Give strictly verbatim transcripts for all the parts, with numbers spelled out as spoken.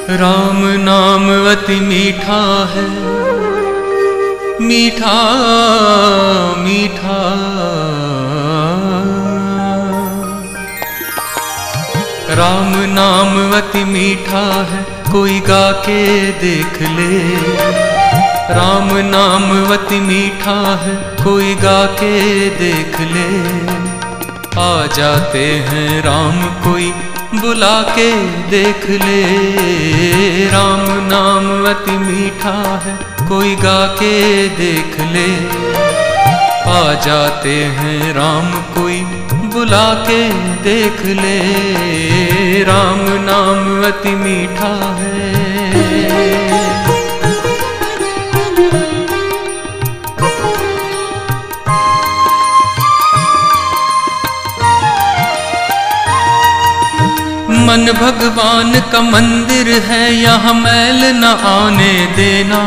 राम नाम अति मीठा है, मीठा मीठा। राम नाम अति मीठा है, कोई गा के देख ले। राम नाम अति मीठा है, कोई गा के देख ले। आ जाते हैं राम कोई बुला के देख ले। राम नाम अति मीठा है, कोई गा के देख ले। आ जाते हैं राम कोई बुला के देख ले। राम नाम अति मीठा है। मन भगवान का मंदिर है, यहाँ मैल न आने देना।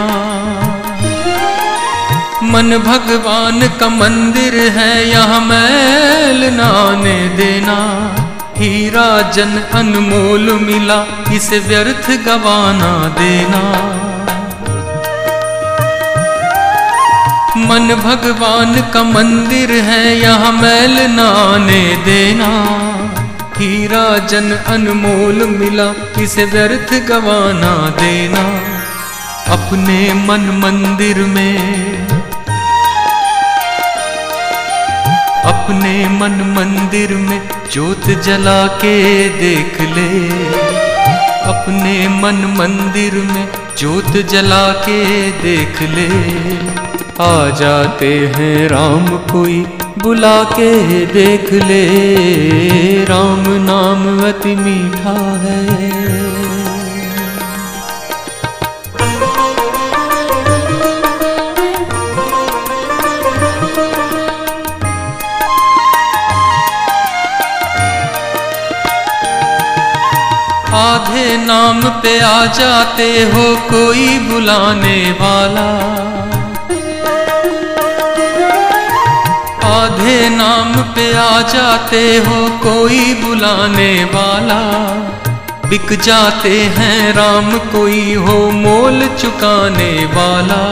मन भगवान का मंदिर है, यहाँ मैल न आने देना। हीरा जन अनमोल मिला, इसे व्यर्थ गवाना देना। मन भगवान का मंदिर है, यहाँ मैल न आने देना। हीरा जन अनमोल मिला, इसे व्यर्थ गवाना देना। अपने मन मंदिर में, अपने मन मंदिर में ज्योत जला के देख ले। अपने मन मंदिर में ज्योत जला के देख ले। आ जाते हैं राम कोई बुला के देख ले। राम नाम अति मीठा है। आधे नाम पे आ जाते हो, कोई बुलाने वाला। आधे नाम पे आ जाते हो, कोई बुलाने वाला। बिक जाते हैं राम कोई हो मोल चुकाने वाला।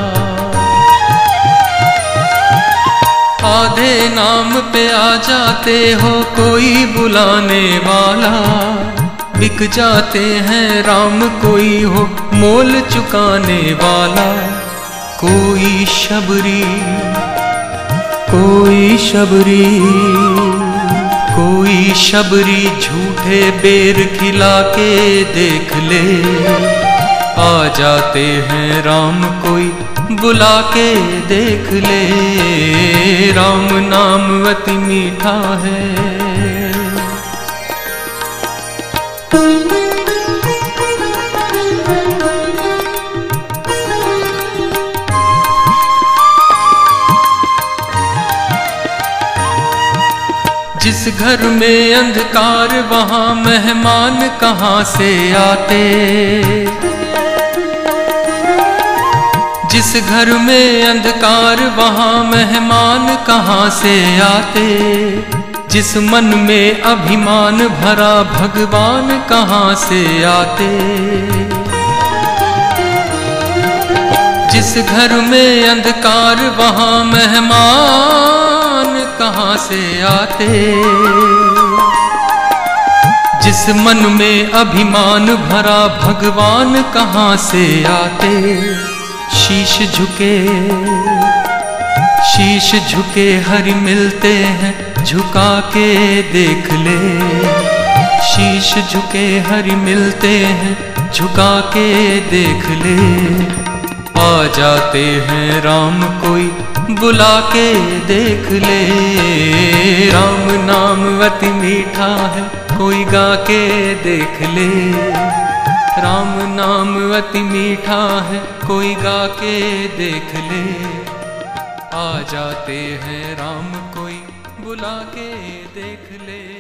आधे नाम पे आ जाते हो, कोई बुलाने वाला। बिक जाते हैं राम कोई हो मोल चुकाने वाला। कोई शबरी, कोई शबरी, कोई शबरी झूठे बेर खिला के देख ले। आ जाते हैं राम कोई बुला के देख ले। राम नाम अति मीठा है। जिस घर में अंधकार, वहाँ मेहमान कहाँ से आते। जिस घर में अंधकार, वहाँ मेहमान कहाँ से आते। जिस मन में अभिमान भरा, भगवान कहाँ से आते। जिस घर में अंधकार, वहाँ मेहमान कहाँ से आते। जिस मन में अभिमान भरा, भगवान कहाँ से आते। शीश झुके, शीश झुके हरि मिलते हैं, झुका के देख ले। शीश झुके हरि मिलते हैं, झुका के देख ले। आ जाते हैं राम कोई बुला के देख ले। राम नाम अति मीठा है, कोई गा के देख ले। राम नाम अति मीठा है, कोई गा के देख ले। आ जाते हैं राम कोई बुला के देख ले।